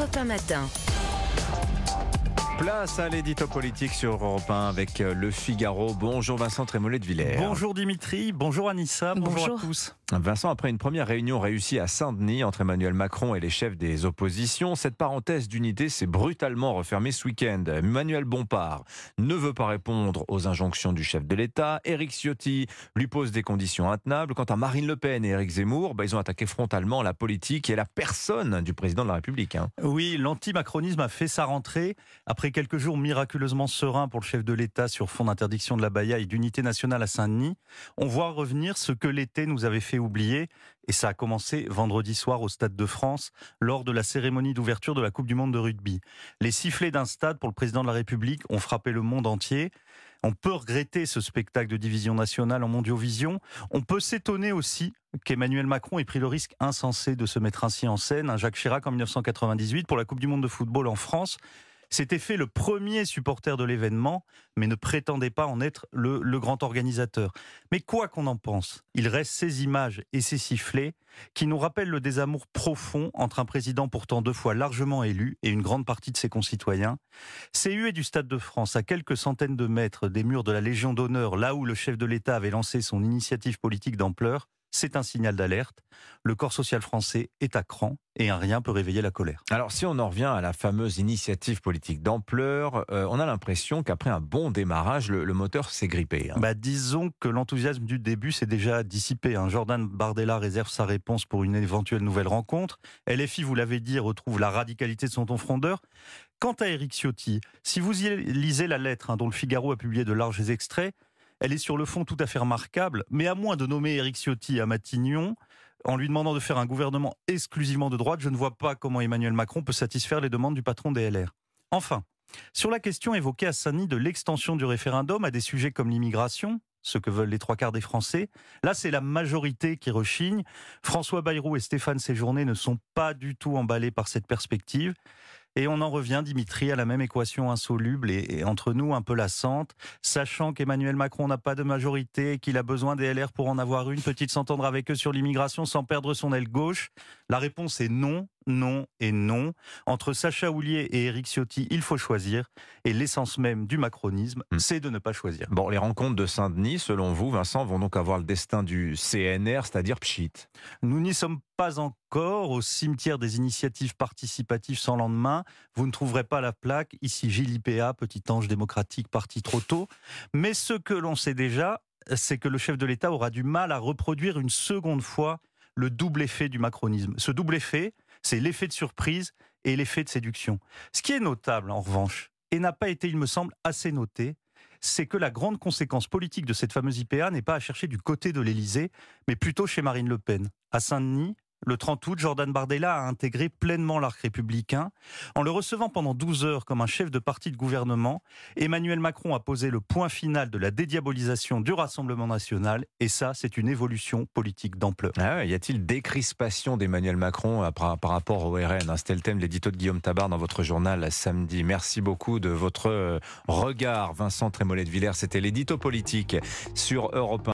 Europe 1 matin. Place à l'édito politique sur Europe 1 avec Le Figaro. Bonjour Vincent Trémollet de Villers. Bonjour Dimitri, bonjour Anissa, bonjour à tous. Vincent, après une première réunion réussie à Saint-Denis entre Emmanuel Macron et les chefs des oppositions, cette parenthèse d'unité s'est brutalement refermée ce week-end. Emmanuel Bompard ne veut pas répondre aux injonctions du chef de l'État. Éric Ciotti lui pose des conditions intenables. Quant à Marine Le Pen et Éric Zemmour, ils ont attaqué frontalement la politique et la personne du président de la République. Oui, l'antimacronisme a fait sa rentrée. Après quelques jours miraculeusement sereins pour le chef de l'État sur fond d'interdiction de l'abaya et d'unité nationale à Saint-Denis, on voit revenir ce que l'été nous avait fait oublier. Et ça a commencé vendredi soir au Stade de France, lors de la cérémonie d'ouverture de la Coupe du Monde de rugby. Les sifflets d'un stade pour le président de la République ont frappé le monde entier. On peut regretter ce spectacle de division nationale en mondiovision. On peut s'étonner aussi qu'Emmanuel Macron ait pris le risque insensé de se mettre ainsi en scène. Un Jacques Chirac en 1998 pour la Coupe du Monde de football en France s'était fait le premier supporter de l'événement, mais ne prétendait pas en être le grand organisateur. Mais quoi qu'on en pense, il reste ces images et ces sifflets qui nous rappellent le désamour profond entre un président pourtant 2 fois largement élu et une grande partie de ses concitoyens. Ces huées du Stade de France, à quelques centaines de mètres des murs de la Légion d'honneur, là où le chef de l'État avait lancé son initiative politique d'ampleur, c'est un signal d'alerte. Le corps social français est à cran et un rien peut réveiller la colère. Alors si on en revient à la fameuse initiative politique d'ampleur, on a l'impression qu'après un bon démarrage, le moteur s'est grippé. Disons que l'enthousiasme du début s'est déjà dissipé. Jordan Bardella réserve sa réponse pour une éventuelle nouvelle rencontre. LFI, vous l'avez dit, retrouve la radicalité de son ton frondeur. Quant à Éric Ciotti, si vous y lisez la lettre dont le Figaro a publié de larges extraits, elle est sur le fond tout à fait remarquable, mais à moins de nommer Éric Ciotti à Matignon, en lui demandant de faire un gouvernement exclusivement de droite, je ne vois pas comment Emmanuel Macron peut satisfaire les demandes du patron des LR. Enfin, sur la question évoquée à Saint-Denis de l'extension du référendum à des sujets comme l'immigration, ce que veulent les 3/4 des Français, là c'est la majorité qui rechigne. François Bayrou et Stéphane Séjourné ne sont pas du tout emballés par cette perspective. Et on en revient, Dimitri, à la même équation insoluble et entre nous un peu lassante, sachant qu'Emmanuel Macron n'a pas de majorité et qu'il a besoin des LR pour en avoir une, peut-il s'entendre avec eux sur l'immigration sans perdre son aile gauche? La réponse est non, non et non. Entre Sacha Houlié et Éric Ciotti, il faut choisir. Et l'essence même du macronisme, c'est de ne pas choisir. Bon, les rencontres de Saint-Denis, selon vous, Vincent, vont donc avoir le destin du CNR, c'est-à-dire pchit. Nous n'y sommes pas encore au cimetière des initiatives participatives sans lendemain. Vous ne trouverez pas la plaque. Ici, JLIPA, petit ange démocratique parti trop tôt. Mais ce que l'on sait déjà, c'est que le chef de l'État aura du mal à reproduire une seconde fois le double effet du macronisme. Ce double effet, c'est l'effet de surprise et l'effet de séduction. Ce qui est notable, en revanche, et n'a pas été, il me semble, assez noté, c'est que la grande conséquence politique de cette fameuse IPA n'est pas à chercher du côté de l'Élysée, mais plutôt chez Marine Le Pen. À Saint-Denis, le 30 août, Jordan Bardella a intégré pleinement l'arc républicain. En le recevant pendant 12 heures comme un chef de parti de gouvernement, Emmanuel Macron a posé le point final de la dédiabolisation du Rassemblement national. Et ça, c'est une évolution politique d'ampleur. Y a-t-il décrispation d'Emmanuel Macron par rapport au RN? C'était le thème de l'édito de Guillaume Tabar dans votre journal samedi. Merci beaucoup de votre regard, Vincent Trémollet de Villers. C'était l'édito politique sur Europe 1.